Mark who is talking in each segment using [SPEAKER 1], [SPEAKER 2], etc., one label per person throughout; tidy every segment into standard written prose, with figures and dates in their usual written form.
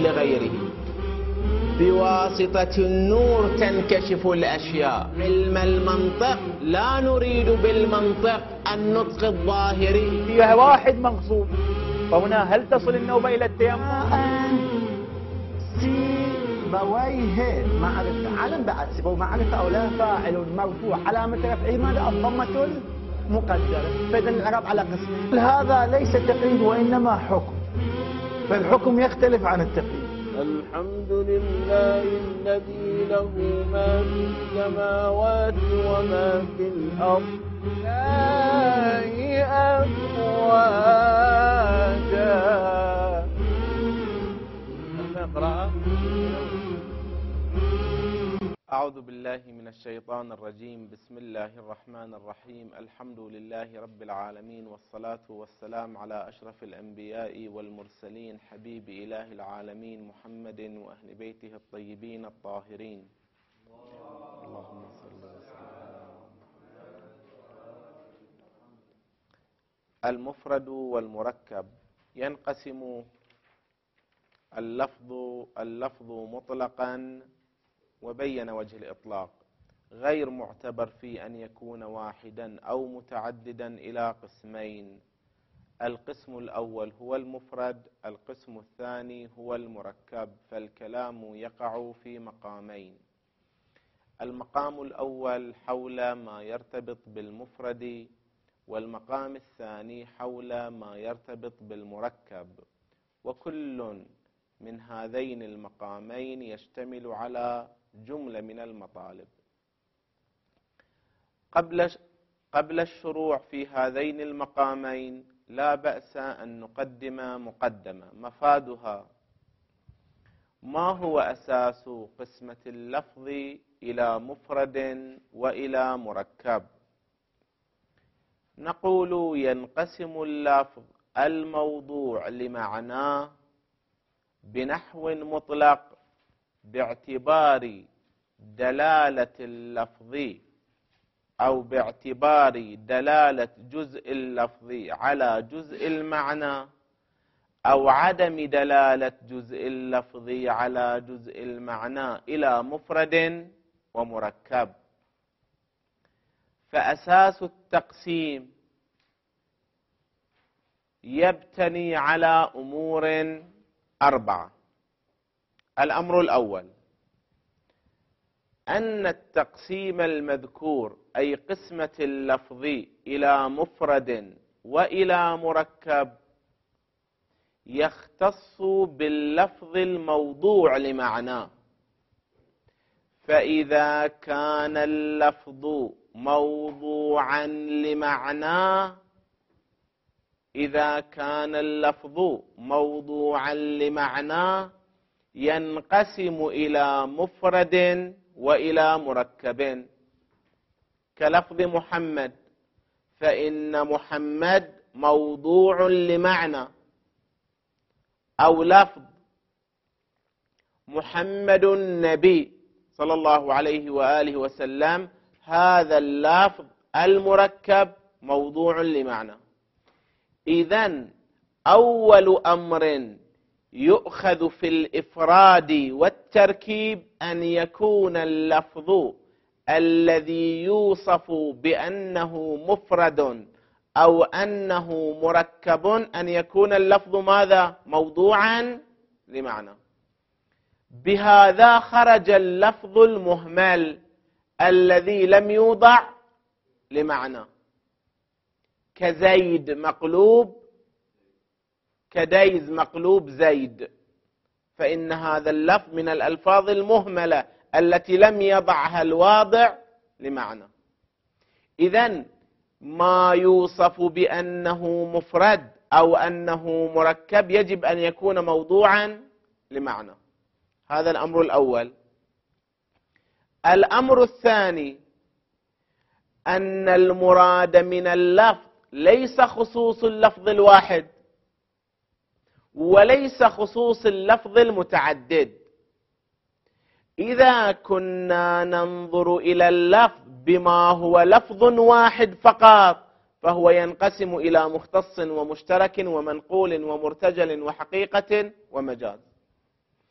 [SPEAKER 1] لغيره. بواسطة النور تنكشف الأشياء. علم المنطق لا نريد بالمنطق النطق الظاهري.
[SPEAKER 2] فيها واحد مغصوب، فهنا هل تصل النوبة إلى التيمم؟
[SPEAKER 3] سيبويه معرفة، علم بعد سيبويه معرفة أو لا. فاعل مرفوع علامة رفعه ماذا؟ الضمة المقدرة. فإذا الإعراب على قسمين. هذا ليس تقييد وإنما حكم، فالحكم يختلف عن التقييد.
[SPEAKER 1] الحمد لله الذي له ما في السماوات وما في الأرض لا أفواجا. اقرأ. أعوذ بالله من الشيطان الرجيم. بسم الله الرحمن الرحيم. الحمد لله رب العالمين، والصلاة والسلام على أشرف الأنبياء والمرسلين، حبيب إله العالمين محمد وأهل بيته الطيبين الطاهرين. اللهم صل وسلم. المفرد والمركب. ينقسم اللفظ مطلقا، وبين وجه الإطلاق، غير معتبر في أن يكون واحدا أو متعددا، إلى قسمين. القسم الأول هو المفرد، القسم الثاني هو المركب. فالكلام يقع في مقامين. المقام الأول حول ما يرتبط بالمفرد، والمقام الثاني حول ما يرتبط بالمركب. وكل من هذين المقامين يشتمل على جملة من المطالب. قبل الشروع في هذين المقامين لا بأس أن نقدم مقدمة مفادها: ما هو أساس قسمة اللفظ إلى مفرد وإلى مركب؟ نقول: ينقسم اللفظ الموضوع لمعناه بنحو مطلق باعتبار دلالة اللفظ، أو باعتبار دلالة جزء اللفظ على جزء المعنى، أو عدم دلالة جزء اللفظ على جزء المعنى، إلى مفرد ومركب. فأساس التقسيم يبتني على أمور 4. الأمر الأول أن التقسيم المذكور، أي قسمة اللفظ إلى مفرد وإلى مركب، يختص باللفظ الموضوع لمعناه. فإذا كان اللفظ موضوعا لمعناه، ينقسم إلى مفرد وإلى مركب. كلفظ محمد، فإن محمد موضوع لمعنى. أو لفظ محمد النبي صلى الله عليه وآله وسلم، هذا اللفظ المركب موضوع لمعنى. إذن أول أمر يؤخذ في الإفراد والتركيب أن يكون اللفظ الذي يوصف بأنه مفرد أو أنه مركب، أن يكون اللفظ ماذا؟ موضوعا لمعنى. بهذا خرج اللفظ المهمل الذي لم يوضع لمعنى، كزيد مقلوب، كديز مقلوب زيد، فإن هذا اللفظ من الألفاظ المهملة التي لم يضعها الواضع لمعنى. إذن ما يوصف بأنه مفرد أو أنه مركب يجب أن يكون موضوعا لمعنى. هذا الأمر الأول. الأمر الثاني أن المراد من اللفظ ليس خصوص اللفظ الواحد، وليس خصوص اللفظ المتعدد. إذا كنا ننظر إلى اللفظ بما هو لفظ واحد فقط، فهو ينقسم إلى مختص ومشترك ومنقول ومرتجل وحقيقة ومجاز.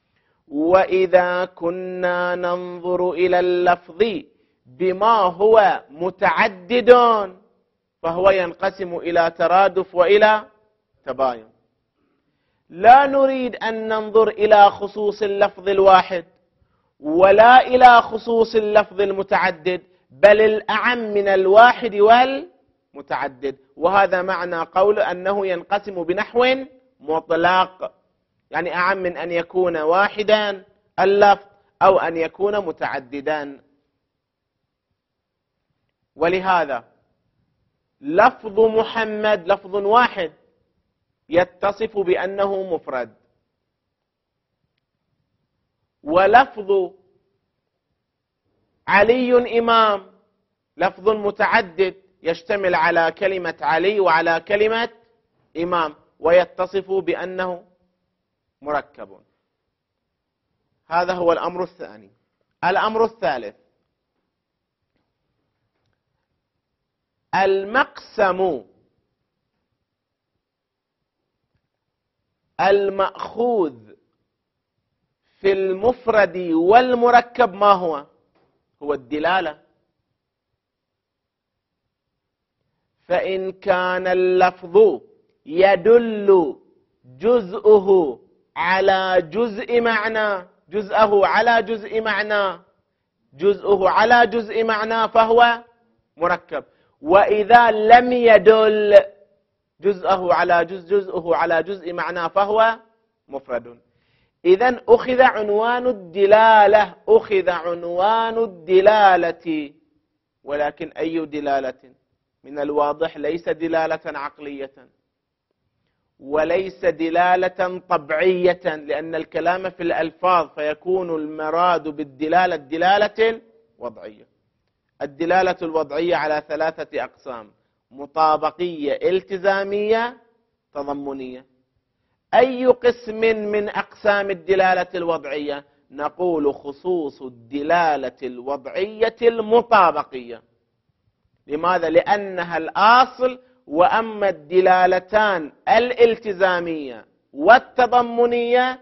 [SPEAKER 1] وإذا كنا ننظر إلى اللفظ بما هو متعدد فهو ينقسم إلى ترادف وإلى تباين. لا نريد أن ننظر إلى خصوص اللفظ الواحد ولا إلى خصوص اللفظ المتعدد، بل الأعم من الواحد والمتعدد. وهذا معنى قول أنه ينقسم بنحو مطلق، يعني أعم من أن يكون واحدا اللفظ أو أن يكون متعددا. ولهذا لفظ محمد لفظ واحد يتصف بأنه مفرد، ولفظ علي إمام لفظ متعدد يشتمل على كلمة علي وعلى كلمة إمام ويتصف بأنه مركب. هذا هو الأمر الثاني. الأمر الثالث: المقسم المأخوذ في المفرد والمركب ما هو؟ هو الدلالة. فإن كان اللفظ يدل جزءه على جزء معنى، جزءه على جزء معنى، جزءه على جزء معنى فهو مركب. وإذا لم يدل جزءه على جزء معنى فهو مفرد. إذن أخذ عنوان الدلالة، ولكن أي دلالة؟ من الواضح ليس دلالة عقلية وليس دلالة طبعية، لأن الكلام في الألفاظ، فيكون المراد بالدلالة الدلالة الوضعية. الدلالة الوضعية على 3 أقسام: مطابقية، التزامية، تضمنية. أي قسم من أقسام الدلالة الوضعية؟ نقول خصوص الدلالة الوضعية المطابقية. لماذا؟ لأنها الأصل، وأما الدلالتان الالتزامية والتضمنية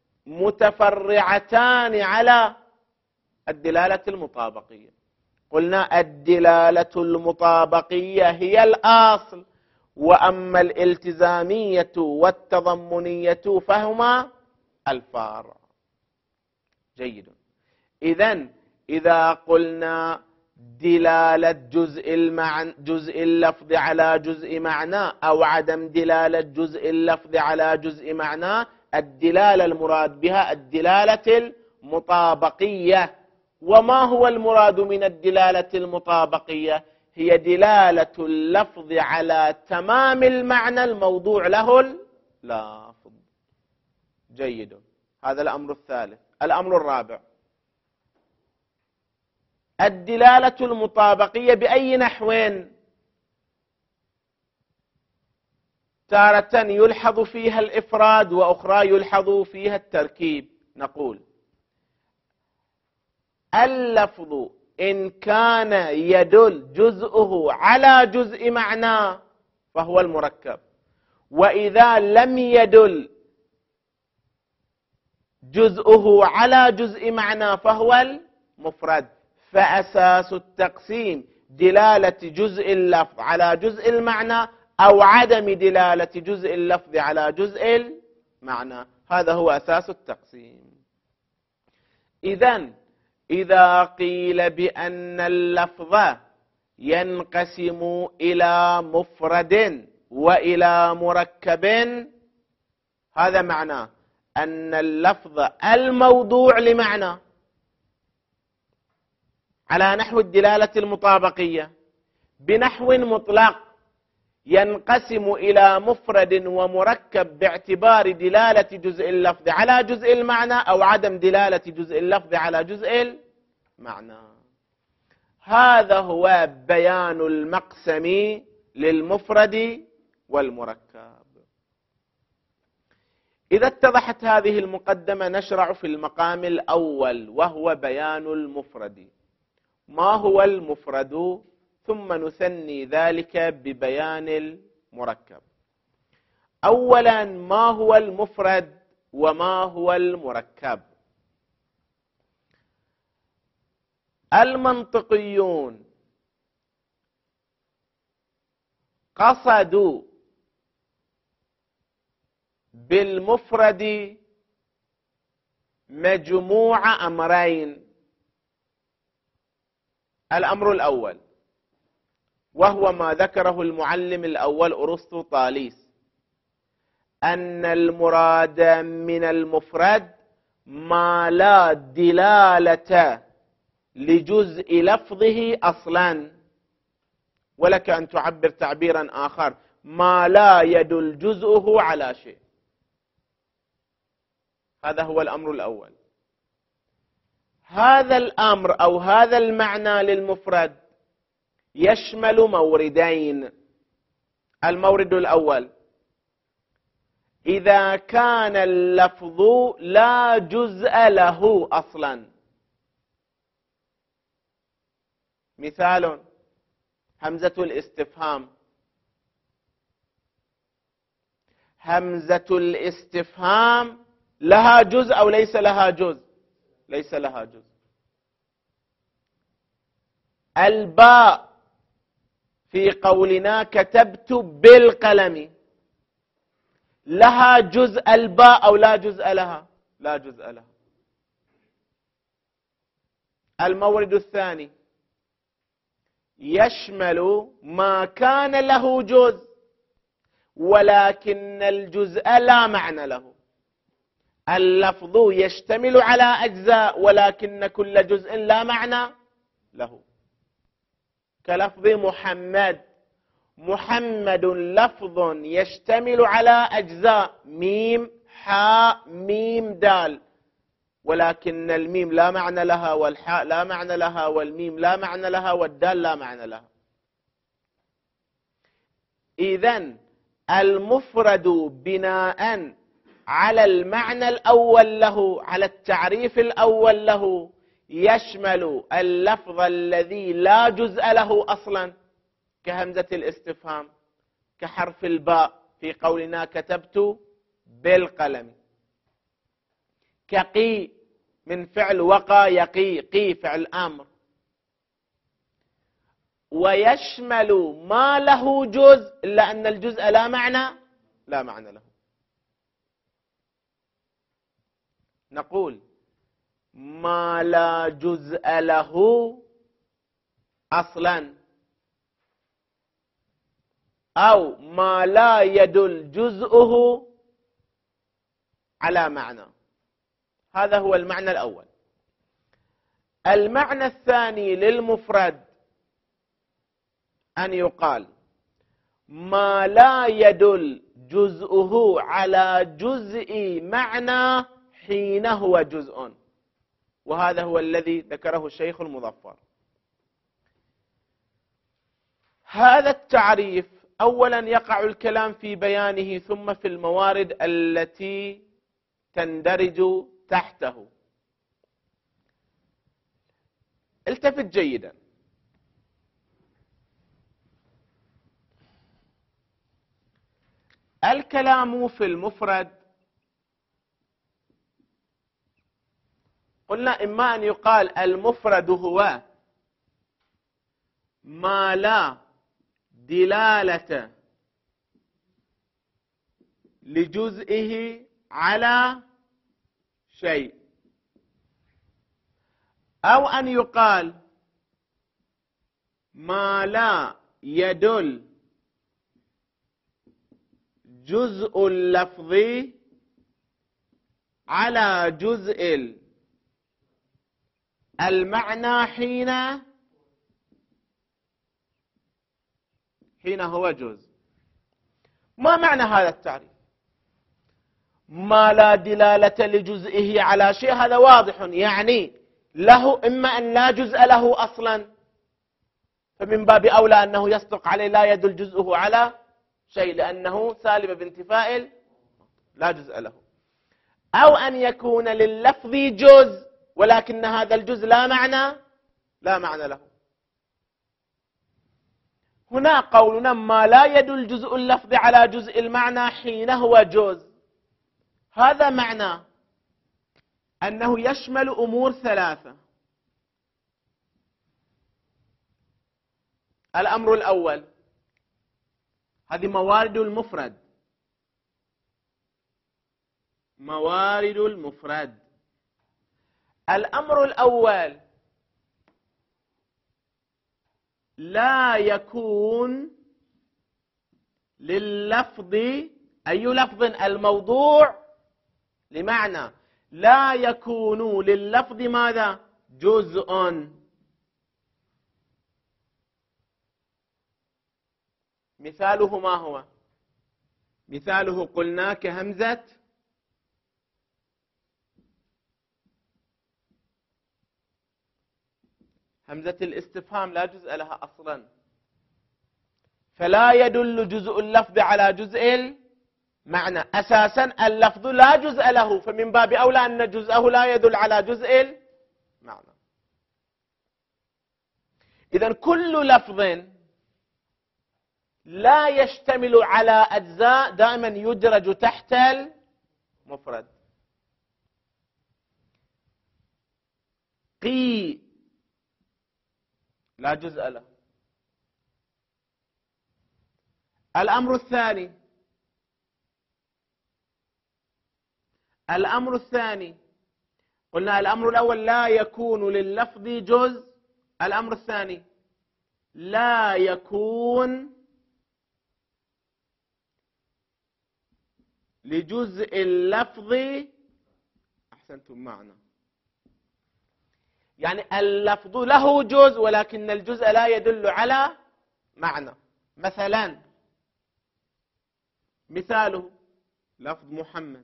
[SPEAKER 1] متفرعتان على الدلالة المطابقية. قلنا الدلالة المطابقية هي الأصل، وأما الالتزامية والتضمنية فهما الفرع. جيد. إذا قلنا دلالة جزء اللفظ على جزء معنى أو عدم دلالة جزء اللفظ على جزء معنى، الدلالة المراد بها الدلالة المطابقية. وما هو المراد من الدلالة المطابقية؟ هي دلالة اللفظ على تمام المعنى الموضوع له اللافظ. جيد. هذا الأمر الثالث. الأمر الرابع: الدلالة المطابقية بأي نحو؟ تارة يلحظ فيها الإفراد وأخرى يلحظ فيها التركيب. نقول اللفظ إن كان يدل جزءه على جزء معنى فهو المركب، وإذا لم يدل جزءه على جزء معنى فهو المفرد. فأساس التقسيم دلالة جزء اللفظ على جزء المعنى أو عدم دلالة جزء اللفظ على جزء المعنى. هذا هو أساس التقسيم. إذا قيل بأن اللفظ ينقسم إلى مفرد وإلى مركب، هذا معناه أن اللفظ الموضوع لمعنى على نحو الدلالة المطابقية بنحو مطلق ينقسم إلى مفرد ومركب باعتبار دلالة جزء اللفظ على جزء المعنى أو عدم دلالة جزء اللفظ على جزء المعنى. هذا هو بيان المقسم للمفرد والمركب. إذا اتضحت هذه المقدمة نشرع في المقام الأول، وهو بيان المفرد. ما هو المفرد؟ ثم نثني ذلك ببيان المركب. أولا، ما هو المفرد وما هو المركب؟ المنطقيون قصدوا بالمفرد مجموع أمرين. الأمر الأول وهو ما ذكره المعلم الأول أرسطو طاليس، أن المراد من المفرد ما لا دلالة لجزء لفظه أصلا، ولك أن تعبر تعبيرا آخر، ما لا يدل جزءه على شيء. هذا هو الأمر الأول. هذا الأمر أو هذا المعنى للمفرد يشمل موردين. المورد الأول، إذا كان اللفظ لا جزء له أصلا. مثال: همزة الاستفهام. همزة الاستفهام لها جزء أو ليس لها جزء؟ ليس لها جزء. الباء في قولنا كتبت بالقلم لها جزء الباء أو لا جزء لها؟ لا جزء لها. المورد الثاني يشمل ما كان له جزء ولكن الجزء لا معنى له. اللفظ يشتمل على أجزاء ولكن كل جزء لا معنى له، كلفظ محمد. محمد لفظ يشتمل على أجزاء، ميم حاء ميم دال، ولكن الميم لا معنى لها والحاء لا معنى لها والميم لا معنى لها والدال لا معنى لها. إذن المفرد بناء على المعنى الأول له، على التعريف الأول له، يشمل اللفظ الذي لا جزء له أصلا كهمزة الاستفهام، كحرف الباء في قولنا كتبت بالقلم، كقي من فعل وقى يقي، قي فعل أمر. ويشمل ما له جزء إلا أن الجزء لا معنى له. نقول ما لا جزء له أصلا أو ما لا يدل جزءه على معنى. هذا هو المعنى الأول. المعنى الثاني للمفرد أن يقال ما لا يدل جزءه على جزء معنى حين هو جزء، وهذا هو الذي ذكره الشيخ المظفر. هذا التعريف أولا يقع الكلام في بيانه ثم في الموارد التي تندرج تحته. التفت جيدا. الكلام في المفرد قلنا إما أن يقال المفرد هو ما لا دلالة لجزئه على شيء، أو أن يقال ما لا يدل جزء اللفظ على جزء المعنى حين هو جزء. ما معنى هذا التعريف؟ ما لا دلالة لجزئه على شيء هذا واضح، يعني له إما أن لا جزء له أصلا، فمن باب أولى أنه يصدق عليه لا يدل جزءه على شيء لأنه سالب بانتفاء لا جزء له، أو أن يكون لللفظ جزء ولكن هذا الجزء لا معنى له. هنا قولنا ما لا يدل جزء اللفظ على جزء المعنى حين هو جزء، هذا معنى أنه يشمل أمور ثلاثة. الأمر الأول، هذه موارد المفرد. موارد المفرد. الأمر الأول لا يكون لللفظ، أي لفظ؟ الموضوع، لمعنى لا يكون لللفظ ماذا؟ جزء. مثاله ما هو؟ مثاله قلنا كهمزة همزة الاستفهام لا جزء لها أصلا، فلا يدل جزء اللفظ على جزء المعنى. أساسا اللفظ لا جزء له، فمن باب أولى أن جزءه لا يدل على جزء المعنى. إذن كل لفظ لا يشتمل على أجزاء دائما يدرج تحت المفرد. قي لا جزء له. الأمر الثاني، الأمر الثاني قلنا الأمر الأول لا يكون لللفظ جزء، الأمر الثاني لا يكون لجزء اللفظ، أحسنتم معنا، يعني اللفظ له جزء ولكن الجزء لا يدل على معنى. مثلا مثاله لفظ محمد.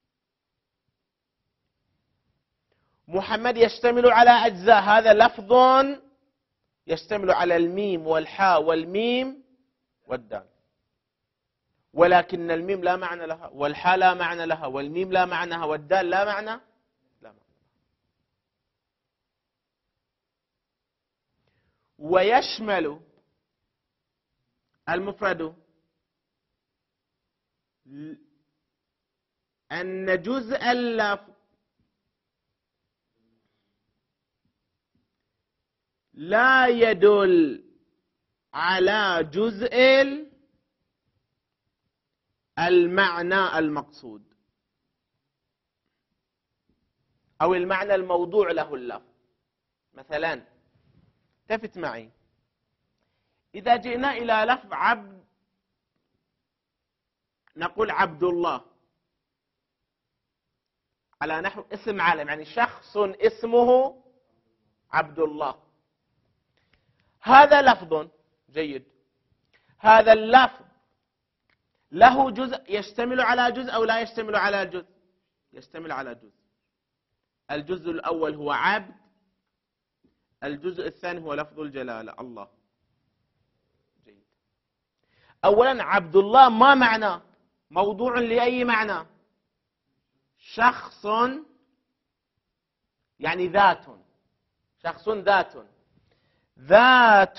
[SPEAKER 1] محمد يشتمل على أجزاء، هذا لفظ يشتمل على الميم والحاء والميم والدال، ولكن الميم لا معنى لها، والحاء لا معنى لها، والميم لا معنى، والدال لا معنى، لا معنى. ويشمل المفرد أن جزء اللفظ لا يدل على جزء المعنى المقصود أو المعنى الموضوع له اللفظ. مثلا التفت معي، إذا جئنا إلى لفظ عبد، نقول عبد الله على نحو اسم عالم، يعني شخص اسمه عبد الله. هذا لفظ جيد، هذا اللفظ له جزء يشتمل على جزء أو لا يشتمل على جزء؟ يشتمل على جزء. الجزء الأول هو عبد، الجزء الثاني هو لفظ الجلالة الله. جيد. أولا عبد الله ما معنى؟ موضوع لأي معنى؟ شخص، يعني ذات، شخص ذات، ذات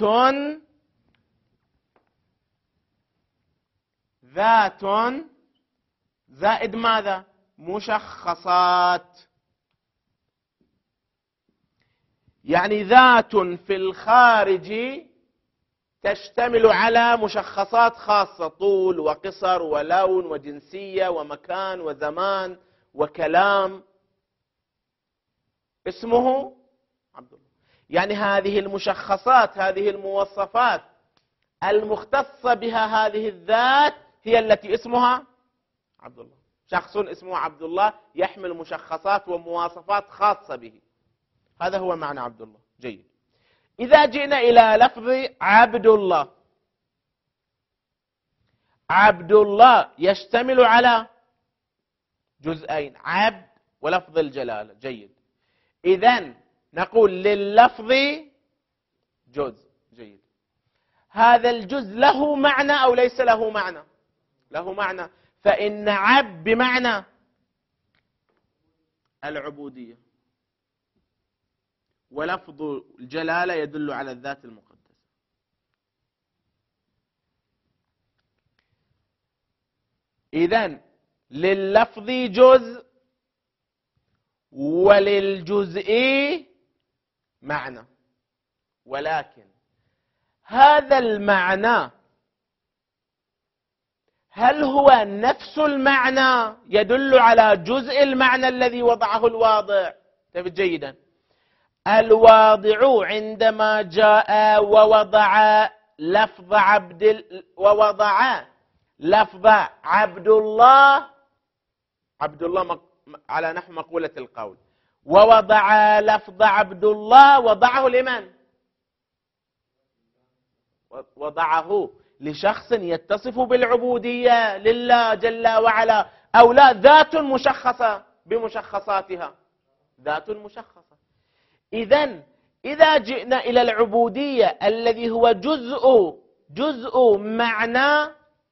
[SPEAKER 1] ذات زائد ماذا؟ مشخصات، يعني ذات في الخارج تشتمل على مشخصات خاصة، طول وقصر ولون وجنسية ومكان وزمان وكلام، اسمه عبد الله. يعني هذه المشخصات، هذه المواصفات المختصة بها هذه الذات هي التي اسمها عبد الله. شخص اسمه عبد الله يحمل مشخصات ومواصفات خاصة به، هذا هو معنى عبد الله. جيد. إذا جئنا إلى لفظ عبد الله، عبد الله يشتمل على جزئين، عبد ولفظ الجلالة. جيد. إذن نقول لللفظ جزء. جيد. هذا الجزء له معنى أو ليس له معنى؟ له معنى، فإن عبد بمعنى العبودية، ولفظ الجلالة يدل على الذات المقدسة. إذن لللفظ جزء وللجزء معنى، ولكن هذا المعنى هل هو نفس المعنى يدل على جزء المعنى الذي وضعه الواضع؟ انتبه جيدا. الواضع عندما جاء ووضع لفظ عبد الله على نحو مقولة القول، ووضع لفظ عبد الله وضعه لمن؟ وضعه لشخص يتصف بالعبودية لله جل وعلا، أو لا ذات مشخصة بمشخصاتها، ذات مشخصة. إذا جئنا إلى العبودية الذي هو جزء معنى،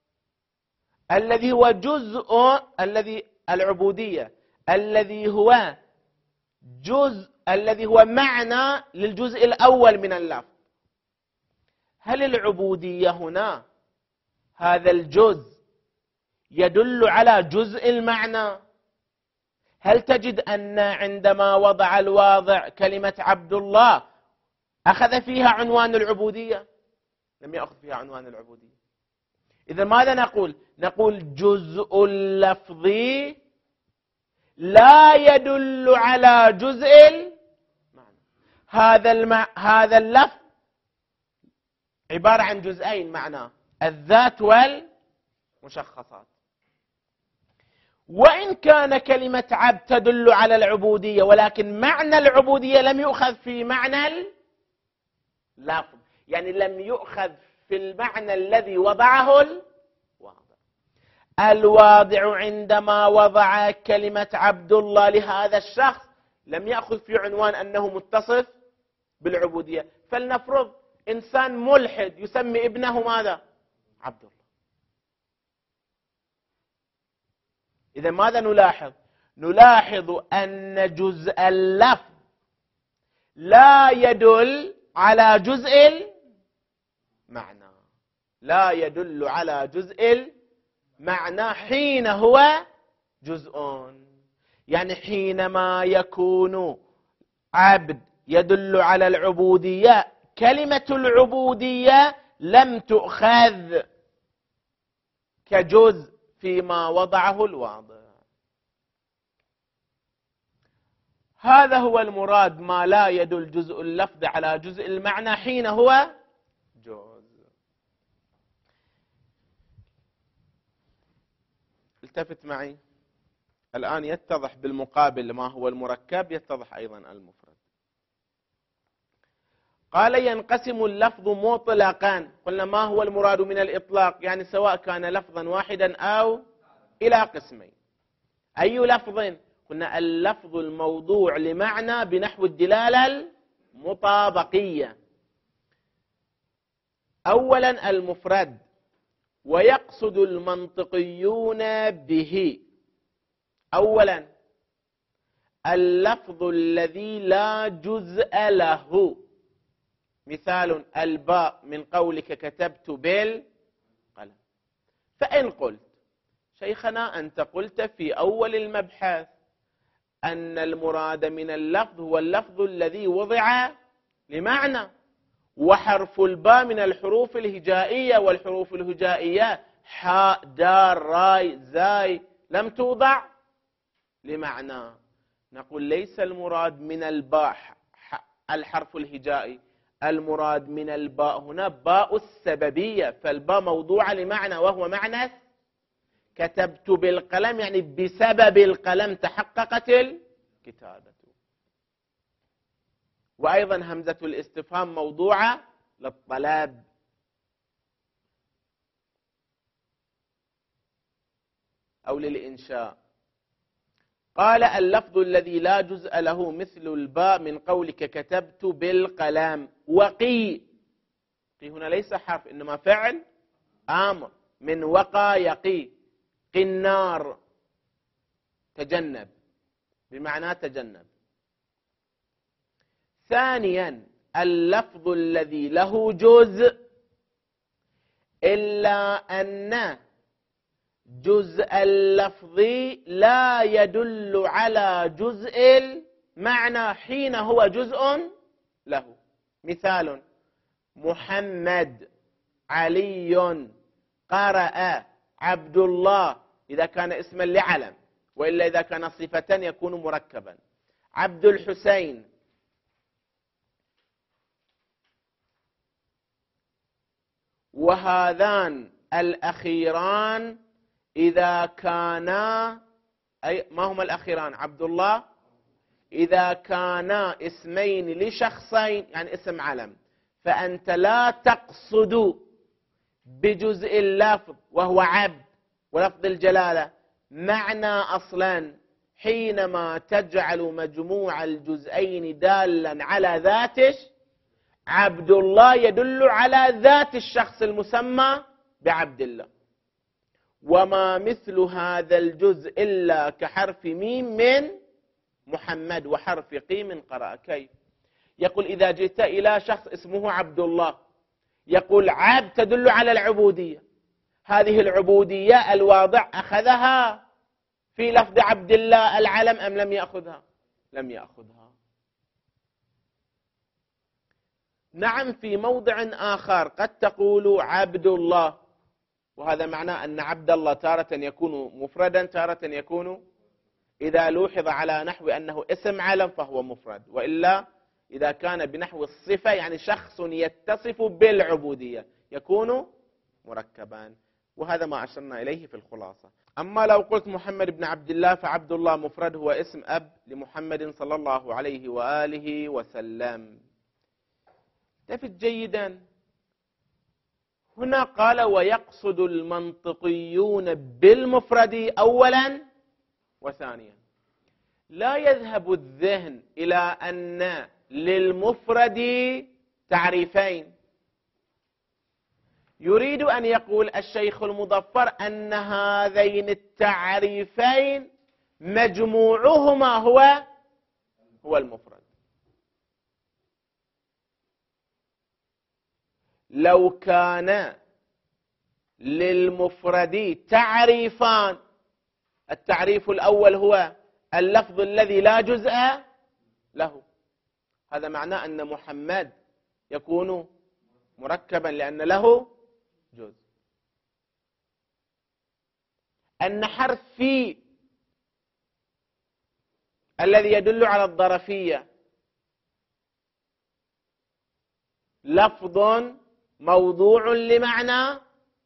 [SPEAKER 1] العبودية الذي هو معنى للجزء الأول من اللفظ، هل العبودية هنا هذا الجزء يدل على جزء المعنى؟ هل تجد أن عندما وضع الواضع كلمة عبد الله أخذ فيها عنوان العبودية؟ لم يأخذ فيها عنوان العبودية. إذا ماذا نقول؟ نقول جزء اللفظ لا يدل على جزء المعنى. هذا اللفظ عبارة عن جزئين معناه، الذات والمشخصات. وإن كان كلمة عبد تدل على العبودية، ولكن معنى العبودية لم يؤخذ في معنى اللفظ، يعني لم يؤخذ في المعنى الذي وضعه الواضع. الواضع عندما وضع كلمة عبد الله لهذا الشخص لم يأخذ في عنوان أنه متصف بالعبودية. فلنفرض إنسان ملحد يسمي ابنه ماذا؟ عبد الله. إذا ماذا نلاحظ؟ نلاحظ أن جزء اللفظ لا يدل على جزء المعنى، لا يدل على جزء المعنى حين هو جزء. يعني حينما يكون عبد يدل على العبودية، كلمة العبودية لم تؤخذ كجزء فيما وضعه الواضع. هذا هو المراد، ما لا يدل جزء اللفظ على جزء المعنى حين هو جزء. التفت معي الآن، يتضح بالمقابل ما هو المركب، يتضح أيضا المفرد. قال ينقسم اللفظ مطلقا. قلنا ما هو المراد من الإطلاق؟ يعني سواء كان لفظا واحدا أو إلى قسمين. أي لفظ؟ قلنا اللفظ الموضوع لمعنى بنحو الدلالة المطابقية. أولا المفرد، ويقصد المنطقيون به أولا اللفظ الذي لا جزء له. مثال الباء من قولك كتبت بالقلم. فإن قلت شيخنا أنت قلت في أول المبحث أن المراد من اللفظ هو اللفظ الذي وضع لمعنى، وحرف الباء من الحروف الهجائية، والحروف الهجائية حاء دار راي زاي لم توضع لمعنى. نقول ليس المراد من الباء الحرف الهجائي، المراد من الباء هنا باء السببية، فالباء موضوعة لمعنى وهو معنى كتبت بالقلم، يعني بسبب القلم تحققت الكتابة. وأيضا همزة الاستفهام موضوعة للطلب. أو للإنشاء. قال اللفظ الذي لا جزء له مثل الباء من قولك كتبت بالقلم. وقي، قي هنا ليس حرف إنما فعل آمر، من وقى يقي. قنار تجنب، بمعنى تجنب. ثانيا اللفظ الذي له جزء إلا أن جزء اللفظ لا يدل على جزء المعنى حين هو جزء له. مثال محمد، علي، قرأ، عبد الله، إذا كان اسما لعلم، وإلا إذا كان صفة يكون مركبا. عبد الحسين، وهذان الأخيران إذا كانا، أي ما هما الأخيران؟ عبد الله، إذا كانا اسمين لشخصين يعني اسم علم، فأنت لا تقصد بجزء اللفظ وهو عبد ولفظ الجلالة معنى أصلا حينما تجعل مجموع الجزئين دالا على ذاته. عبد الله يدل على ذات الشخص المسمى بعبد الله، وما مثل هذا الجزء إلا كحرف ميم من محمد وحرف قيم قرأ. كيف؟ يقول إذا جئت إلى شخص اسمه عبد الله، يقول عبد تدل على العبودية، هذه العبودية الواضع أخذها في لفظ عبد الله العلم أم لم يأخذها؟ لم يأخذها. نعم، في موضع آخر قد تقول عبد الله، وهذا معناه أن عبد الله تارة يكون مفردا تارة يكون، إذا لوحظ على نحو أنه اسم علم فهو مفرد، وإلا إذا كان بنحو الصفة يعني شخص يتصف بالعبودية يكون مركبا، وهذا ما أشرنا إليه في الخلاصة. أما لو قلت محمد بن عبد الله فعبد الله مفرد هو اسم أب لمحمد صلى الله عليه وآله وسلم. التفت جيدا، هنا قال ويقصد المنطقيون بالمفرد أولا وثانيا. لا يذهب الذهن إلى أن للمفرد تعريفين. يريد أن يقول الشيخ المظفر أن هذين التعريفين مجموعهما هو المفرد. لو كان للمفرد تعريفان، التعريف الأول هو اللفظ الذي لا جزء له، هذا معناه أن محمد يكون مركبا لأن له جزء. أن حرف في الذي يدل على الظرفية لفظ موضوع لمعنى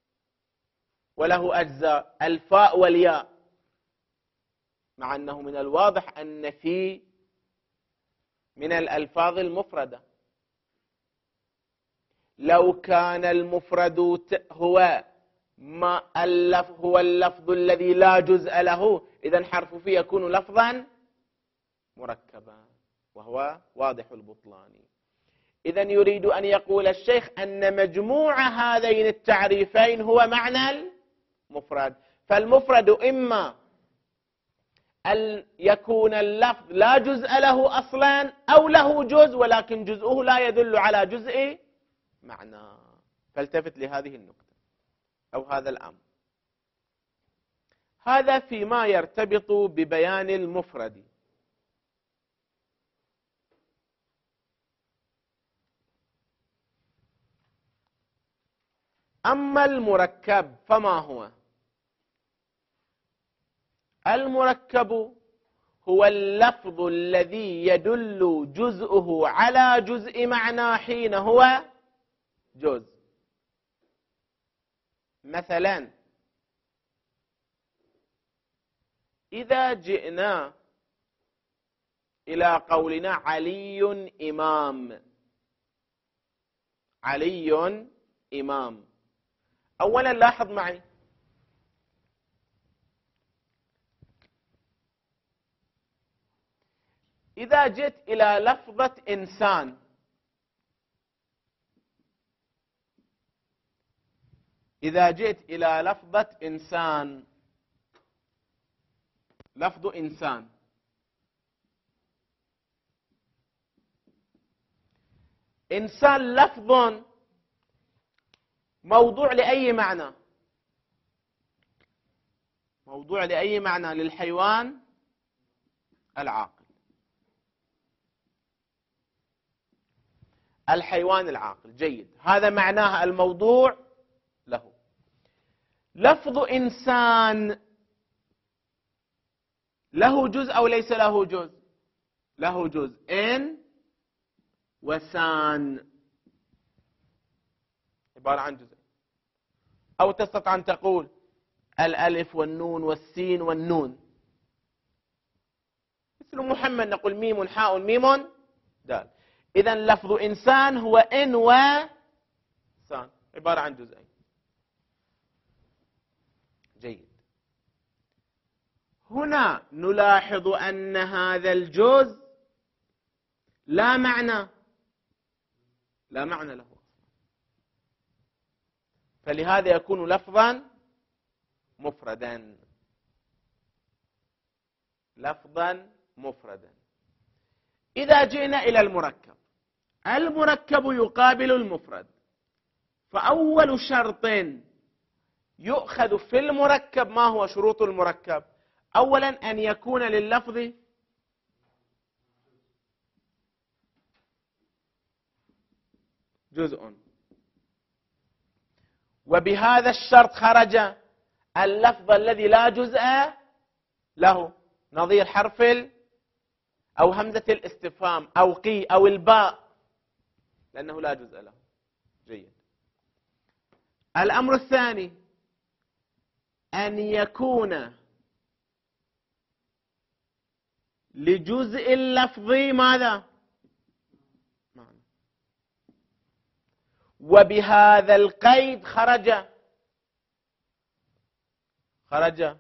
[SPEAKER 1] وله أجزاء، الفاء والياء، مع أنه من الواضح أن في من الألفاظ المفردة. لو كان المفرد هو اللفظ الذي لا جزء له، إذن حرف في يكون لفظا مركبا، وهو واضح البطلان. إذن يريد أن يقول الشيخ أن مجموع هذين التعريفين هو معنى المفرد. فالمفرد إما أن يكون اللفظ لا جزء له أصلا أو له جزء ولكن جزءه لا يدل على جزء معنى. فالتفت لهذه النقطة أو هذا الأمر. هذا فيما يرتبط ببيان المفرد. أما المركب فما هو؟ المركب هو اللفظ الذي يدل جزءه على جزء معنى حين هو جزء. مثلا إذا جئنا إلى قولنا علي إمام، علي إمام، أولا لاحظ معي إذا جئت إلى لفظة إنسان، إذا جئت إلى لفظة إنسان، لفظ إنسان، إنسان لفظ موضوع لأي معنى؟ موضوع لأي معنى؟ للحيوان العاقل. الحيوان العاقل. جيد، هذا معناه الموضوع له. لفظ إنسان له جزء أو ليس له جزء؟ له جزء، إن وسان، عبارة عن جزء. أو تستطيع أن تقول الألف والنون والسين والنون، مثل محمد نقول ميم حاء ميم دال. إذن لفظ إنسان هو إن وسان، عبارة عن جزئين. جيد. هنا نلاحظ أن هذا الجزء لا معنى له، فلهذا يكون لفظا مفردا. إذا جئنا إلى المركب يقابل المفرد، فأول شرط يؤخذ في المركب، ما هو شروط المركب؟ أولا أن يكون لللفظ جزء، وبهذا الشرط خرج اللفظ الذي لا جزء له، نظير حرف أو همزة الاستفهام أو قي أو الباء، لأنه لا جزء له. جيد. الأمر الثاني أن يكون لجزء اللفظ ماذا؟ معنى. وبهذا القيد خرج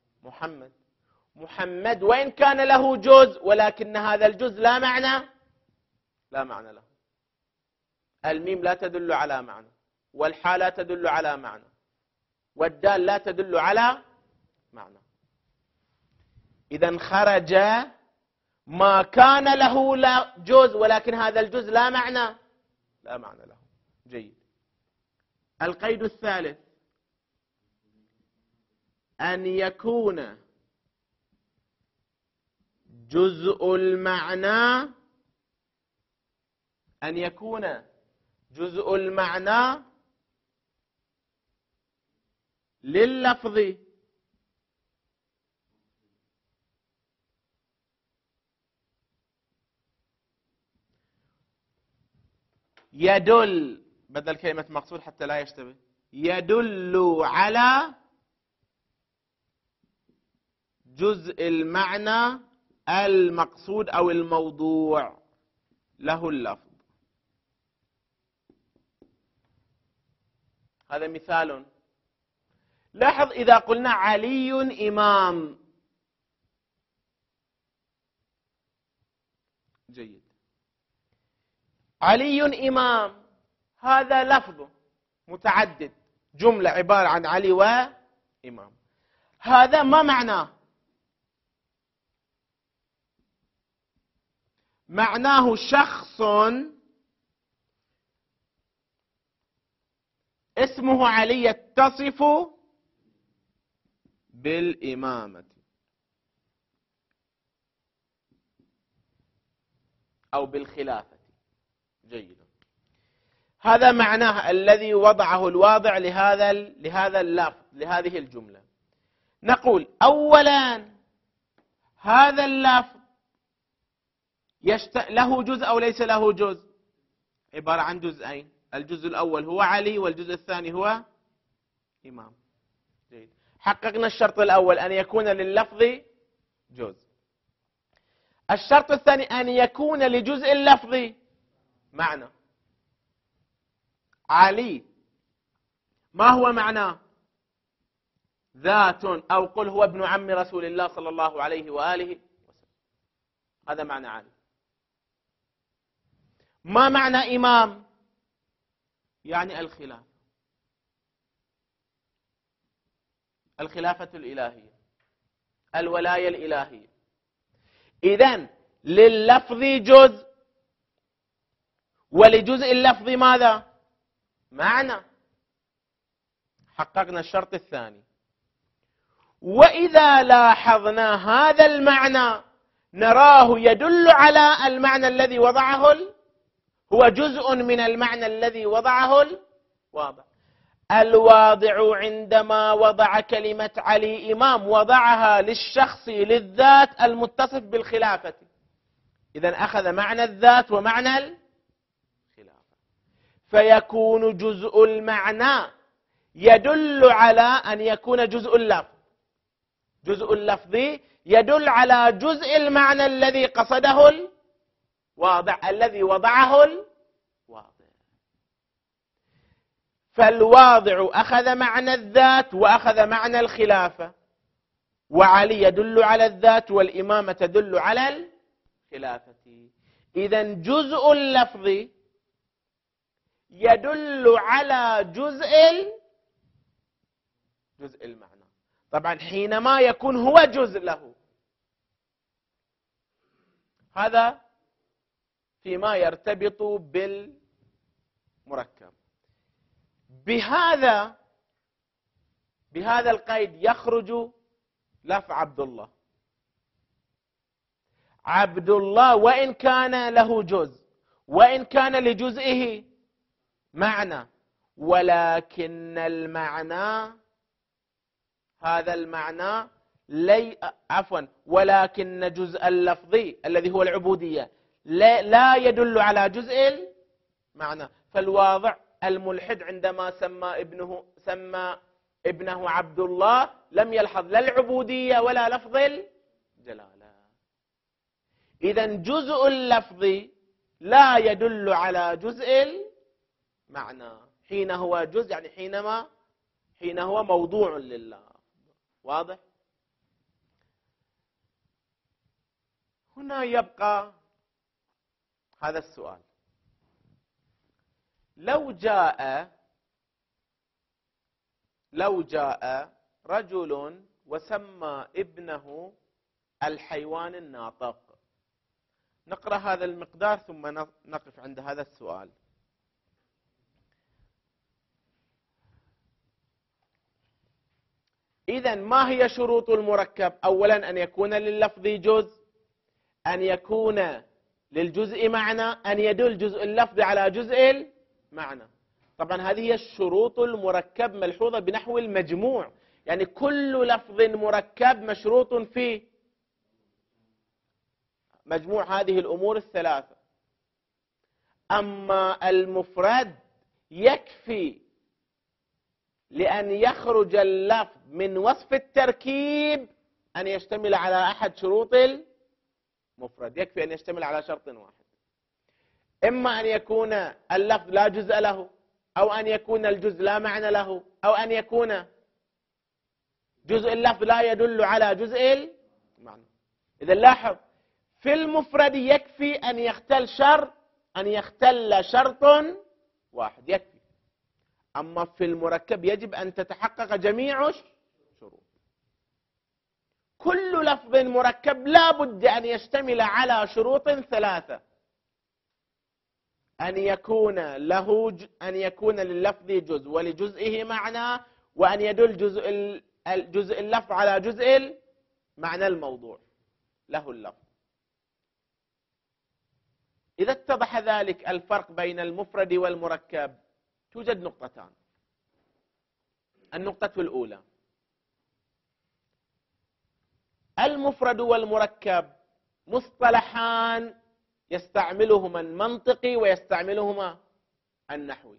[SPEAKER 1] محمد وإن كان له جزء، ولكن هذا الجزء لا معنى له. الميم لا تدل على معنى، والحاء لا تدل على معنى، والدال لا تدل على معنى. إذن خرج ما كان له لا جزء، ولكن هذا الجزء لا معنى له. جيد. القيد الثالث أن يكون جزء المعنى لللفظ يدل، بدل كلمة مقصود حتى لا يشتبه، يدل على جزء المعنى المقصود أو الموضوع له اللفظ. هذا مثال. لاحظ إذا قلنا علي إمام. جيد. علي إمام هذا لفظ متعدد، جملة عبارة عن علي وإمام. هذا ما معناه؟ معناه شخص اسمه علي يتصف بالإمامة أو بالخلافة. جيد. هذا معناه الذي وضعه الواضع لهذا اللفظ، لهذه الجملة. نقول أولا هذا اللفظ له جزء أو ليس له جزء؟ عبارة عن جزئين، الجزء الأول هو علي والجزء الثاني هو إمام. جيد. حققنا الشرط الأول أن يكون لللفظ جزء. الشرط الثاني أن يكون لجزء اللفظ معنى. علي ما هو معناه؟ ذات، أو قل هو ابن عم رسول الله صلى الله عليه وآله وسلم. هذا معنى علي. ما معنى إمام؟ يعني الخلافة الإلهية، الولاية الإلهية. إذن لللفظ جزء، ولجزء اللفظ ماذا؟ معنى. حققنا الشرط الثاني. وإذا لاحظنا هذا المعنى نراه يدل على المعنى الذي وضعه هو جزء من المعنى الذي وضعه الواضع. الواضع عندما وضع كلمة علي إمام وضعها للشخص للذات المتصف بالخلافة، إذن أخذ معنى الذات ومعنى الخلافة، فيكون جزء المعنى يدل على أن يكون جزء اللفظ. جزء اللفظ يدل على جزء المعنى الذي قصده الواضع الذي وضعه الواضع. فالواضع أخذ معنى الذات وأخذ معنى الخلافة، وعلي يدل على الذات والإمامة تدل على الخلافة. إذن جزء اللفظ يدل على جزء المعنى. طبعا حينما يكون هو جزء له، هذا فيما يرتبط بالمركب. بهذا القيد يخرج لفظ عبد الله. عبد الله وإن كان له جزء، وإن كان لجزئه معنى، ولكن المعنى هذا المعنى ولكن جزء اللفظي الذي هو العبودية لا يدل على جزء المعنى. فالواضع الملحد عندما سمى ابنه عبد الله لم يلحظ لا العبودية ولا لفظ الجلالة. إذن جزء اللفظ لا يدل على جزء المعنى حين هو جزء، يعني حين هو موضوع لله. واضح؟ هنا يبقى هذا السؤال: لو جاء رجل وسمى ابنه الحيوان الناطق. نقرأ هذا المقدار ثم نقف عند هذا السؤال. إذن ما هي شروط المركب؟ أولا أن يكون لللفظ جزء، أن يكون للجزء معنى، أن يدل جزء اللفظ على جزء المعنى. طبعا هذه هي الشروط المركب ملحوظة بنحو المجموع، يعني كل لفظ مركب مشروط في مجموع هذه الأمور الثلاثة. أما المفرد يكفي لأن يخرج اللفظ من وصف التركيب أن يشتمل على أحد شروط المفرد، يكفي أن يشتمل على شرط واحد: إما أن يكون اللفظ لا جزء له، أو أن يكون الجزء لا معنى له، أو أن يكون جزء اللفظ لا يدل على جزء المعنى. إذا لاحظ في المفرد يكفي أن يختل شرط واحد يكفي. أما في المركب يجب أن تتحقق جميع الشروط. كل لفظ مركب لا بد أن يشتمل على شروط ثلاثة: أن يكون لللفظ جزء ولجزئه معنى، وأن يدل جزء اللفظ على جزء معنى الموضوع له اللفظ. إذا اتضح ذلك الفرق بين المفرد والمركب توجد نقطتان. النقطة الأولى: المفرد والمركب مصطلحان يستعملهما المنطقي ويستعملهما النحوي.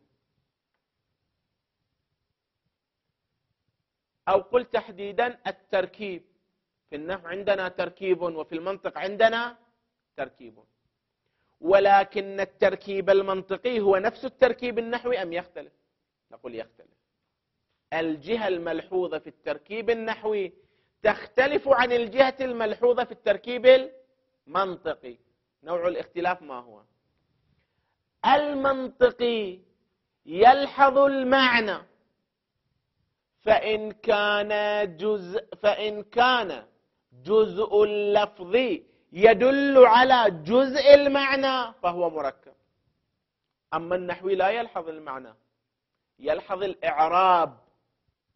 [SPEAKER 1] أو قل تحديدا التركيب. في النحو عندنا تركيب وفي المنطق عندنا تركيب، ولكن التركيب المنطقي هو نفس التركيب النحوي أم يختلف؟ نقول يختلف. الجهة الملحوظة في التركيب النحوي تختلف عن الجهة الملحوظة في التركيب المنطقي. نوع الاختلاف ما هو؟ المنطقي يلحظ المعنى، فإن كان جزء اللفظ يدل على جزء المعنى فهو مركب. أما النحوي لا يلحظ المعنى، يلحظ الإعراب،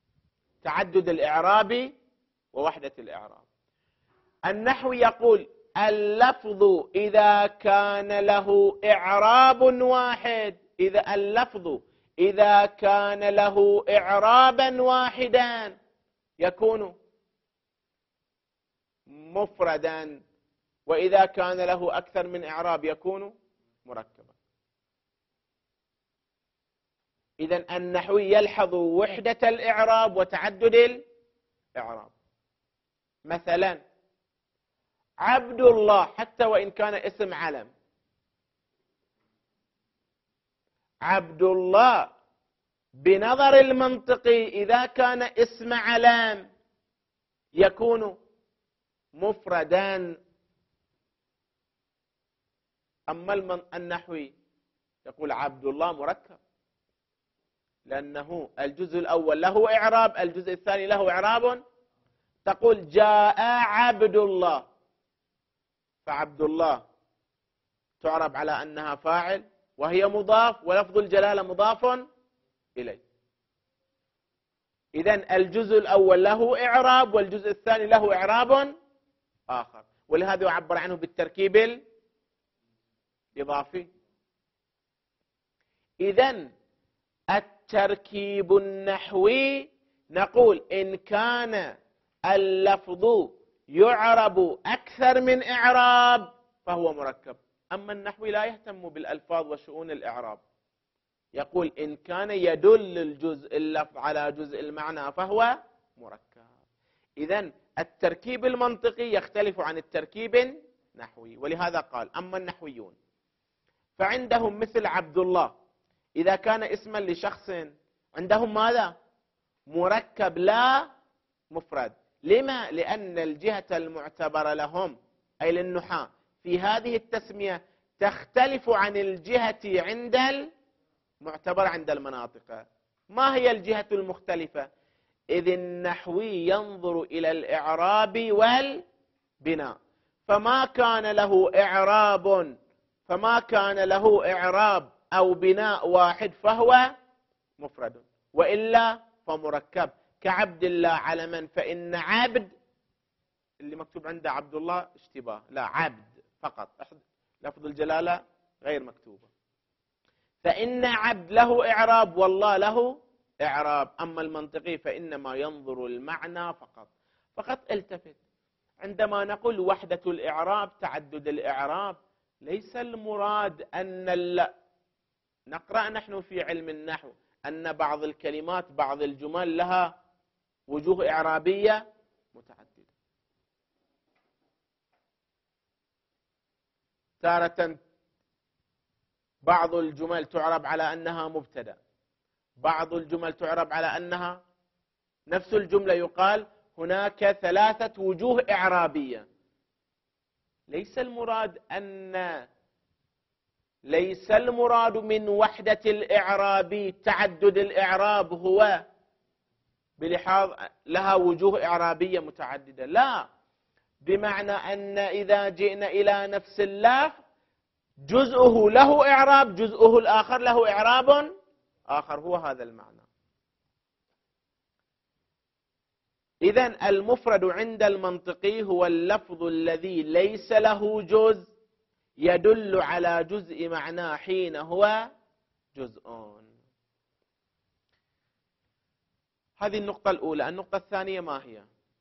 [SPEAKER 1] تعدد الإعراب ووحدة الإعراب. النحوي يقول اللفظ إذا كان له إعراب واحد، إذا اللفظ إذا كان له إعرابا واحدا يكون مفردا، وإذا كان له أكثر من إعراب يكون مركبا. إذن النحوي يلحظ وحدة الإعراب وتعدد الإعراب. مثلا عبد الله حتى وإن كان اسم علم، عبد الله بنظر المنطقي إذا كان اسم علم يكون مفردا، أما النحوي يقول عبد الله مركب، لأنه الجزء الأول له إعراب، الجزء الثاني له إعراب. تقول جاء عبد الله، فعبد الله تعرب على أنها فاعل وهي مضاف، ولفظ الجلالة مضاف إليه. إذن الجزء الأول له إعراب والجزء الثاني له إعراب آخر، ولهذا يعبر عنه بالتركيب الإضافي. إذن التركيب النحوي نقول إن كان اللفظ يعرب أكثر من إعراب فهو مركب. أما النحوي لا يهتم بالألفاظ وشؤون الإعراب، يقول إن كان يدل الجزء اللفظ على جزء المعنى فهو مركب. إذن التركيب المنطقي يختلف عن التركيب النحوي، ولهذا قال أما النحويون فعندهم مثل عبد الله إذا كان اسما لشخص عندهم ماذا؟ مركب لا مفرد. لما؟ لأن الجهة المعتبرة لهم أي للنحاة في هذه التسمية تختلف عن الجهة عند المعتبرة عند المناطق. ما هي الجهة المختلفة؟ إذ النحوي ينظر إلى الإعراب والبناء، فما كان له إعراب أو بناء واحد فهو مفرد، وإلا فمركب. كعبد الله علما، فإن عبد اللي مكتوب عنده عبد الله اشتباه، لا عبد فقط، لفظ الجلالة غير مكتوبة. فإن عبد له إعراب والله له إعراب. أما المنطقي فإنما ينظر المعنى فقط التفت. عندما نقول وحدة الإعراب تعدد الإعراب، ليس المراد أن نقرأ نحن في علم النحو أن بعض الكلمات بعض الجمل لها وجوه إعرابية متعددة. تارة بعض الجمل تعرب على أنها مبتدأ، بعض الجمل تعرب على أنها نفس الجملة يقال هناك 3 وجوه إعرابية. ليس المراد من وحدة الإعراب تعدد الإعراب هو بلحاظ لها وجوه إعرابية متعددة، لا، بمعنى أن إذا جئنا إلى نفس اللفظ جزءه له إعراب، جزءه الآخر له إعراب آخر، هو هذا المعنى. إذن المفرد عند المنطقي هو اللفظ الذي ليس له جزء يدل على جزء معناه حين هو جزء. هذه النقطة الأولى. النقطة الثانية ما هي؟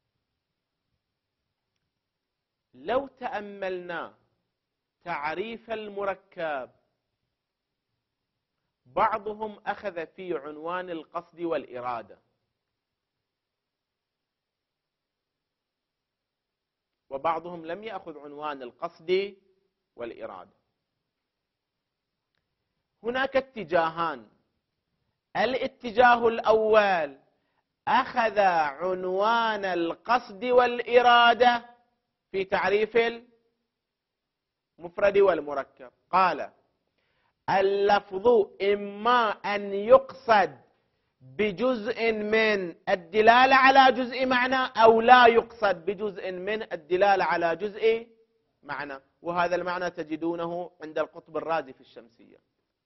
[SPEAKER 1] لو تأملنا تعريف المركب، بعضهم أخذ في عنوان القصد والإرادة، وبعضهم لم يأخذ عنوان القصد والإرادة. هناك اتجاهان. الاتجاه الأول أخذ عنوان القصد والإرادة في تعريف المفرد والمركب، قال اللفظ إما أن يقصد بجزء من الدلالة على جزء معنى، أو لا يقصد بجزء من الدلالة على جزء معنى، وهذا المعنى تجدونه عند القطب الرازي في الشمسية.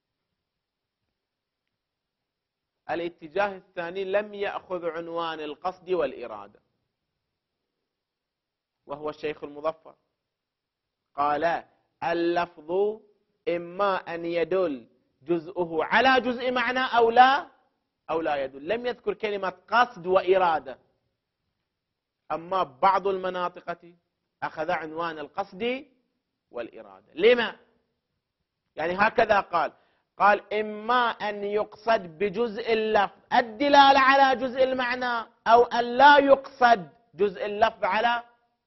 [SPEAKER 1] الاتجاه الثاني لم يأخذ عنوان القصد والإرادة، وهو الشيخ المظفر، قال اللفظ إما أن يدل جزءه على جزء معنى أو لا يدل. لم يذكر كلمة قصد وإرادة. أما بعض المناطق أخذ عنوان القصد والإرادة. لما؟ يعني هكذا قال إما أن يقصد بجزء اللفظ الدلالة على جزء المعنى، أو أن لا يقصد جزء اللفظ على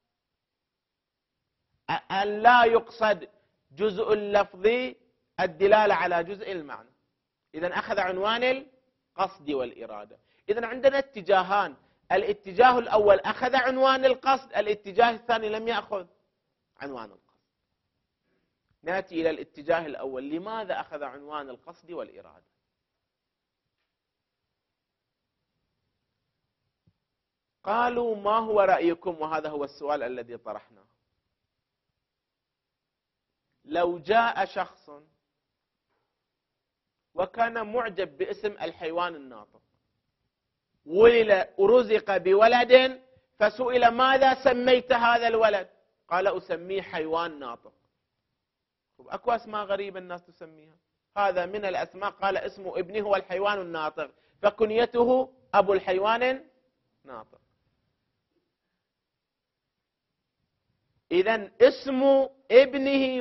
[SPEAKER 1] أن لا يقصد جزء اللفظ الدلالة على جزء المعنى. إذن أخذ عنوان القصد والإرادة. إذن عندنا اتجاهان، الاتجاه الأول أخذ عنوان القصد، الاتجاه الثاني لم يأخذ عنوان القصد. نأتي إلى الاتجاه الأول، لماذا أخذ عنوان القصد والإرادة؟ قالوا ما هو رأيكم، وهذا هو السؤال الذي طرحناه، لو جاء شخص وكان معجب باسم الحيوان الناطق، ورزق بولد فسئل ماذا سميت هذا الولد؟ قال أسميه حيوان ناطق. أكو أسماء غريبة الناس تسميها، هذا من الأسماء قال اسم ابنه هو الحيوان الناطق، فكنيته أبو الحيوان الناطق. إذن اسم ابنه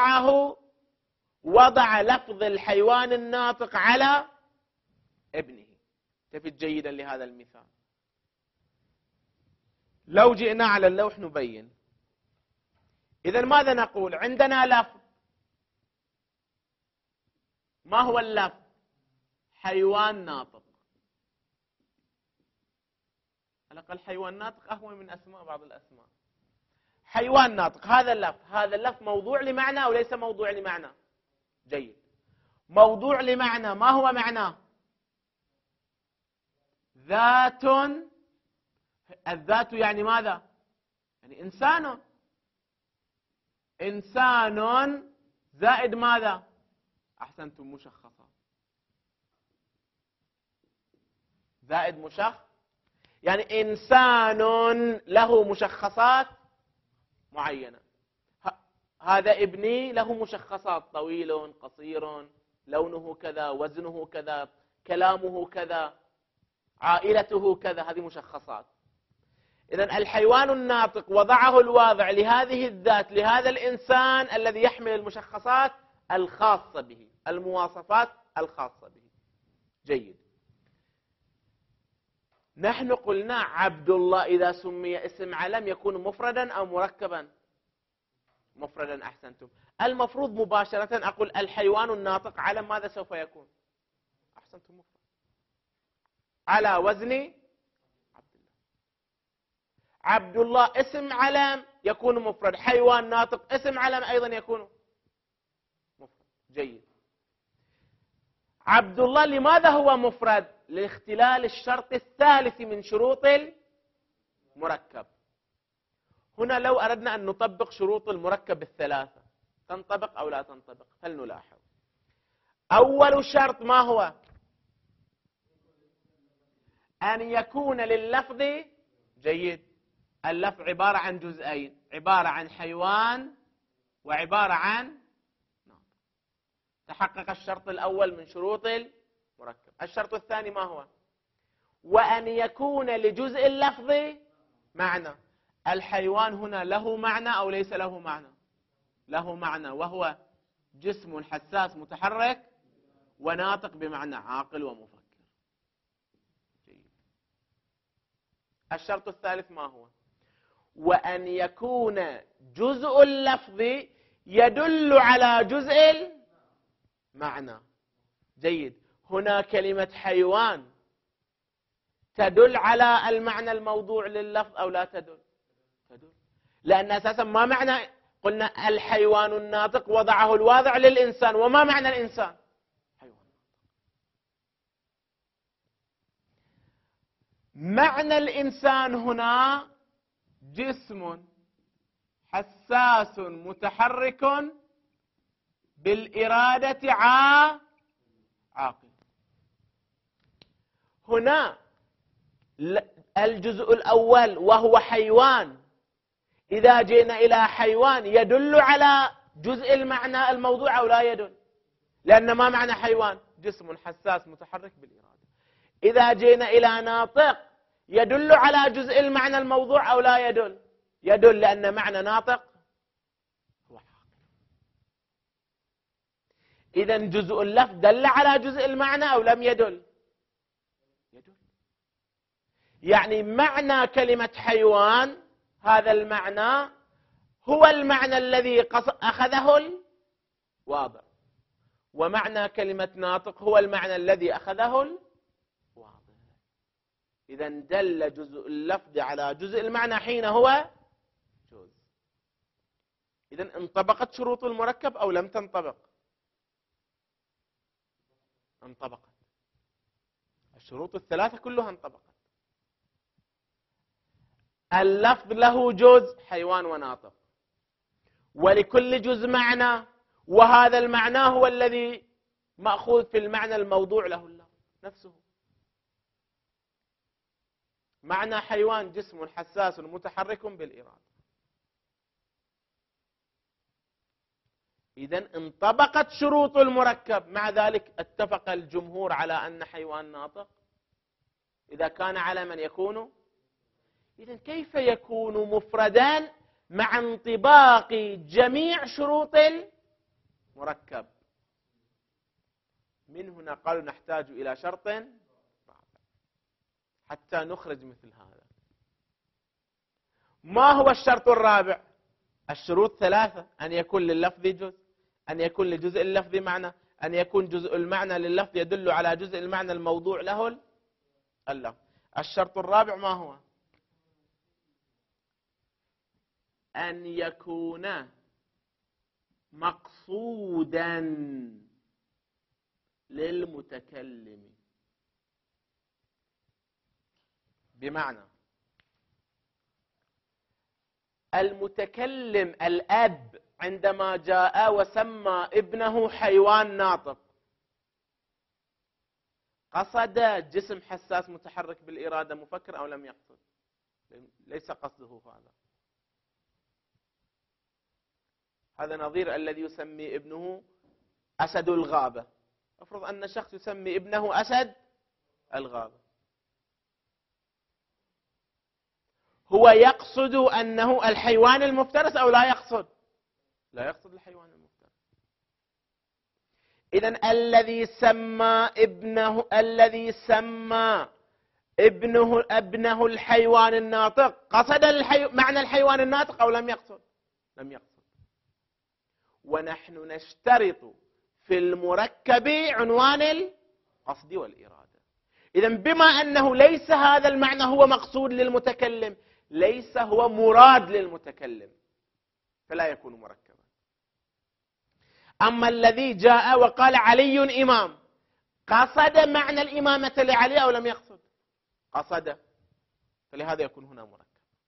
[SPEAKER 1] وضع لفظ الحيوان الناطق على ابنه. التفت جيدا لهذا المثال. لو جئنا على اللوح نبين. إذن ماذا نقول؟ عندنا لفظ، ما هو اللفظ؟ حيوان ناطق. على الأقل حيوان ناطق أهون من أسماء بعض الأسماء. حيوان ناطق، هذا اللفظ موضوع لمعنى أو ليس موضوع لمعنى؟ جيد، موضوع لمعنى. ما هو معناه؟ ذات. الذات يعني ماذا؟ يعني إنسان زائد ماذا؟ أحسنتم، مشخصات. زائد يعني إنسان له مشخصات معينة. هذا ابني له مشخصات، طويل، قصير، لونه كذا، وزنه كذا، كلامه كذا، عائلته كذا، هذه مشخصات. إذن الحيوان الناطق وضعه الواضع لهذه الذات، لهذا الإنسان الذي يحمل المشخصات الخاصة به، المواصفات الخاصة به. جيد. نحن قلنا عبد الله إذا سمي اسم علم يكون مفردا أو مركبا؟ مفردا. أحسنتم. المفروض مباشرة أقول الحيوان الناطق علم ماذا سوف يكون؟ أحسنتم، مفرد على وزن عبد الله. عبد الله اسم علم يكون مفرد، حيوان ناطق اسم علم أيضا يكون مفرد. جيد. عبد الله لماذا هو مفرد؟ لاختلال الشرط الثالث من شروط المركب. هنا لو أردنا أن نطبق شروط المركب الثلاثة تنطبق أو لا تنطبق؟ فلنلاحظ. أول شرط ما هو؟ أن يكون لللفظ، جيد، اللفظ عبارة عن جزئين، عبارة عن حيوان وعبارة عن ناطق. تحقق الشرط الأول من شروط المركب. الشرط الثاني ما هو؟ وأن يكون لجزء اللفظ معنى. الحيوان هنا له معنى أو ليس له معنى؟ له معنى، وهو جسم حساس متحرك وناطق بمعنى عاقل ومفكر. جيد. الشرط الثالث ما هو؟ وأن يكون جزء اللفظ يدل على جزء المعنى. جيد. هنا كلمة حيوان تدل على المعنى الموضوع لللفظ أو لا تدل؟ تدل، لأن أساسا ما معنى؟ قلنا الحيوان الناطق وضعه الواضع للإنسان، وما معنى الإنسان؟ حيوان. معنى الإنسان هنا جسم حساس متحرك بالإرادة عاقل. هنا الجزء الأول وهو حيوان، إذا جئنا إلى حيوان يدل على جزء المعنى الموضوع أو لا يدل؟ لأن ما معنى حيوان؟ جسم حساس متحرك بالإرادة. إذا جئنا إلى ناطق يدل على جزء المعنى الموضوع أو لا يدل؟ يدل، لأن معنى ناطق هو عاقل. إذن جزء اللفظ دل على جزء المعنى أو لم يدل؟ يدل. يعني معنى كلمة حيوان، هذا المعنى هو المعنى الذي أخذه الواضع، ومعنى كلمة ناطق هو المعنى الذي أخذه الواضع. إذن دل جزء اللفظ على جزء المعنى حين هو جزء. إذن انطبقت شروط المركب أو لم تنطبق؟ انطبقت. الشروط الثلاثة كلها انطبقت. اللفظ له جزء حيوان وناطق، ولكل جزء معنى، وهذا المعنى هو الذي مأخوذ في المعنى الموضوع له اللفظ نفسه. معنى حيوان جسم حساس متحرك بالإرادة. إذن انطبقت شروط المركب، مع ذلك اتفق الجمهور على أن حيوان ناطق. إذا كان على من يكون، إذن كيف يكون مفردا مع انطباق جميع شروط المركب؟ من هنا قالوا نحتاج إلى شرط حتى نخرج مثل هذا. ما هو الشرط الرابع؟ الشروط ثلاثة: أن يكون لللفظ جزء، أن يكون لجزء اللفظ معنى، أن يكون جزء المعنى لللفظ يدل على جزء المعنى الموضوع له اللفظ. الشرط الرابع ما هو؟ أن يكون مقصودا للمتكلم. بمعنى المتكلم الأب عندما جاء وسمى ابنه حيوان ناطق، قصد جسم حساس متحرك بالإرادة مفكر أو لم يقصد؟ ليس قصده هذا. هذا نظير الذي يسمي ابنه أسد الغابة. افرض أن شخص يسمي ابنه أسد الغابة، هو يقصد أنه الحيوان المفترس أو لا يقصد؟ لا يقصد الحيوان المفترس. إذن الذي سمى ابنه الحيوان الناطق قصد معنى الحيوان الناطق أو لم يقصد؟ لم يقصد. ونحن نشترط في المركب عنوان القصد والإرادة. إذن بما أنه ليس هذا المعنى هو مقصود للمتكلم، ليس هو مراد للمتكلم، فلا يكون مركبا. أما الذي جاء وقال علي إمام، قصد معنى الإمامة لعلي أو لم يقصد؟ قصد، فلهذا يكون هنا مركب.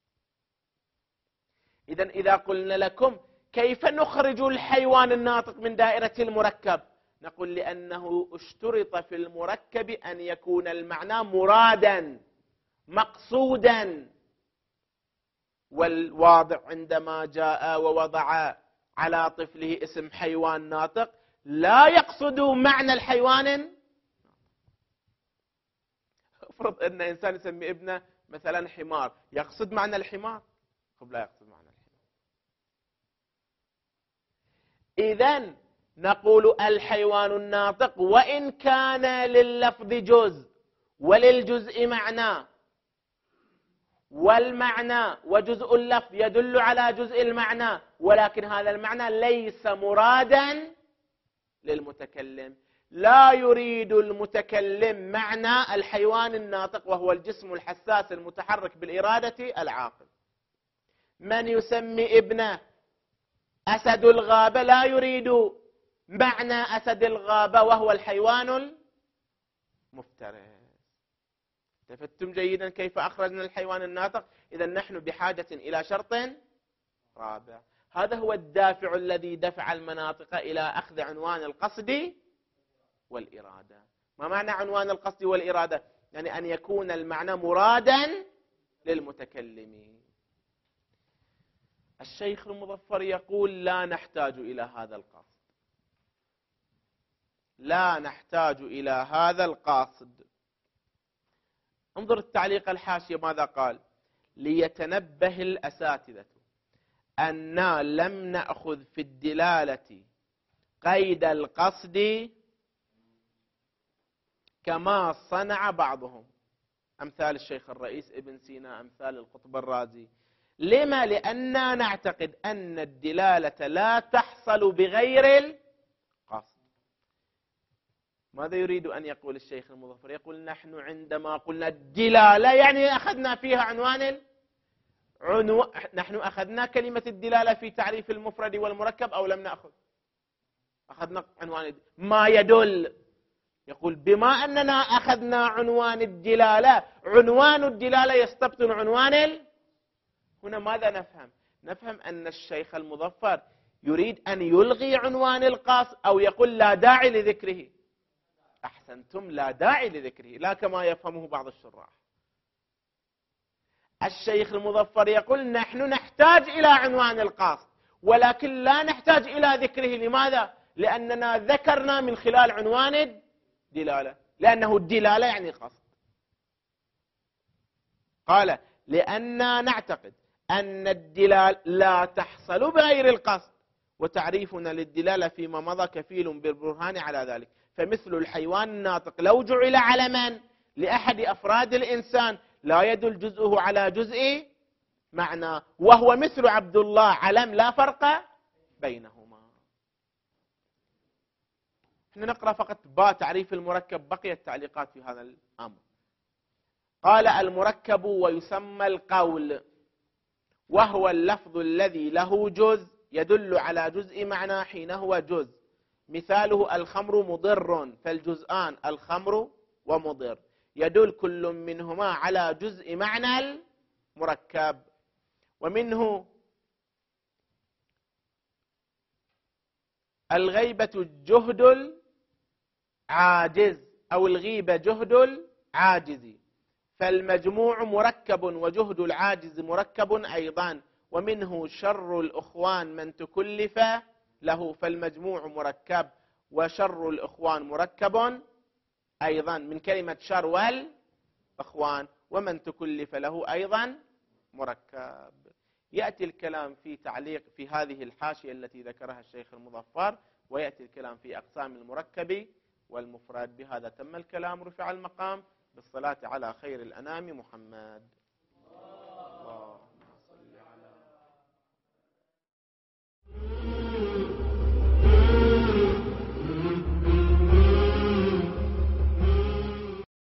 [SPEAKER 1] إذن إذا قلنا لكم كيف نخرج الحيوان الناطق من دائرة المركب، نقول لأنه اشترط في المركب أن يكون المعنى مرادا مقصودا. والواضع عندما جاء ووضع على طفله اسم حيوان ناطق لا يقصد معنى الحيوان. افرض أن إنسان يسمي ابنه مثلا حمار، يقصد معنى الحمار؟ لا يقصد معنى الحمار. إذن نقول الحيوان الناطق وإن كان لللفظ جزء وللجزء معنى، والمعنى وجزء اللفظ يدل على جزء المعنى، ولكن هذا المعنى ليس مرادا للمتكلم. لا يريد المتكلم معنى الحيوان الناطق وهو الجسم الحساس المتحرك بالإرادة العاقل. من يسمي ابنه أسد الغابة لا يريد معنى أسد الغابة وهو الحيوان المفترس. تفتم جيدا كيف أخرجنا الحيوان الناطق؟ إذن نحن بحاجة إلى شرط رابع. هذا هو الدافع الذي دفع المناطق إلى أخذ عنوان القصد والإرادة. ما معنى عنوان القصد والإرادة؟ يعني أن يكون المعنى مرادا للمتكلمين. الشيخ المظفر يقول لا نحتاج إلى هذا القاصد، لا نحتاج إلى هذا القاصد. انظر التعليق الحاشية ماذا قال: ليتنبه الأساتذة أننا لم نأخذ في الدلالة قيد القصد كما صنع بعضهم، أمثال الشيخ الرئيس ابن سينا، أمثال القطب الرازي. لما؟ لأننا نعتقد أن الدلالة لا تحصل بغير القصد. ماذا يريد أن يقول الشيخ المظفر؟ يقول نحن عندما قلنا الدلالة يعني أخذنا فيها نحن أخذنا كلمة الدلالة في تعريف المفرد والمركب أو لم نأخذ؟ أخذنا عنوان ما يدل. يقول بما أننا أخذنا عنوان الدلالة، عنوان الدلالة يستبطن عنوان هنا ماذا نفهم؟ نفهم أن الشيخ المظفر يريد أن يلغي عنوان القاصد أو يقول لا داعي لذكره. أحسنتم، لا داعي لذكره، لا كما يفهمه بعض الشراح. الشيخ المظفر يقول نحن نحتاج إلى عنوان القاصد ولكن لا نحتاج إلى ذكره. لماذا؟ لأننا ذكرنا من خلال عنوان الدلالة، لأنه الدلالة يعني قصد. قال لأننا نعتقد أن الدلالة لا تحصل بغير القصد، وتعريفنا للدلالة فيما مضى كفيل بالبرهان على ذلك. فمثل الحيوان الناطق لو جعل علما لأحد أفراد الإنسان لا يدل جزءه على جزء معنى، وهو مثل عبد الله علم لا فرق بينهما. احنا نقرأ فقط تعريف المركب، بقي التعليقات في هذا الأمر. قال المركب ويسمى القول وهو اللفظ الذي له جزء يدل على جزء معنى حين هو جزء. مثاله الخمر مضر، فالجزءان الخمر ومضر يدل كل منهما على جزء معنى المركب. ومنه الغيبة جهد العاجز أو الغيبة جهد العاجز، فالمجموع مركب وجهد العاجز مركب أيضا. ومنه شر الأخوان من تكلف له، فالمجموع مركب وشر الأخوان مركب أيضا من كلمة شر والأخوان، ومن تكلف له أيضا مركب. يأتي الكلام في تعليق في هذه الحاشية التي ذكرها الشيخ المظفر، ويأتي الكلام في أقسام المركب والمفرد. بهذا تم الكلام، رفع المقام، بالصلاة على خير الأنام محمد.